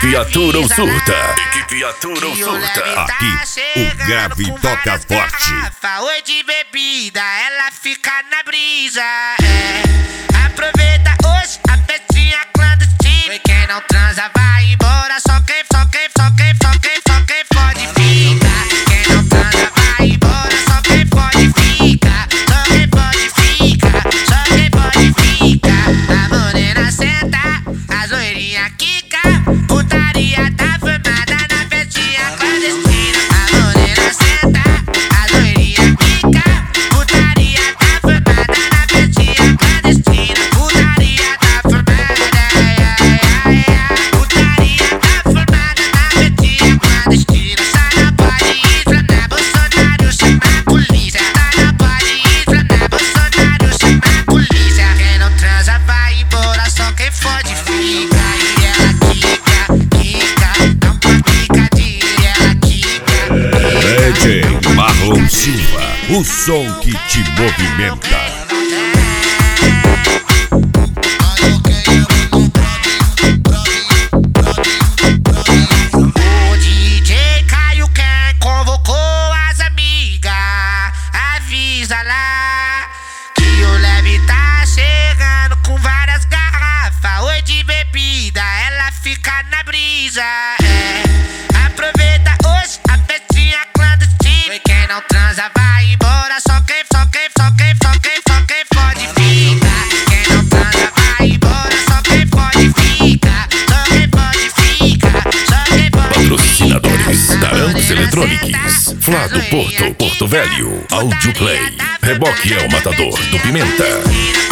Equipe Atura ou Surta. Equipe Atura ou Surta. Aqui, o grave toca forte. Oi de bebida, ela fica na brisa. Aproveita hoje a festinha clandestina. Quem não transa vai embora. Só quem pode ficar. Quem não transa vai embora. Só quem pode ficar. Só quem pode ficar. A morena senta, a zoeirinha quica. Putaria tá formada na festinha clandestina. A morena senta, a zoeirinha quica. Putaria tá formada na festinha clandestina. Putaria tá formada. Putaria tá formada na festinha clandestina. Sai na pode inflamar, Bolsonaro chama a polícia. Sai na pode inflamar, Bolsonaro chama a polícia. Quem não transa vai embora, só quem fode fica. E ela quica, dá uma picadinha e ela quica. DJ Marlon Silva, o som que te movimenta. O DJ Caio Ken convocou as amigas. Avisa lá que o Leve tá chegando com várias garrafas. Oi de bebida, ela fica na brisa. Aproveita hoje a festinha clandestina. Quem não transa vai embora. Só quem pode ficar. Quem não transa vai embora. Só quem pode ficar. Patrocinadores: Tarantos Eletrônicos, Flá do Porto, Porto Velho, Audioplay, Reboque é o Matador do Pimenta.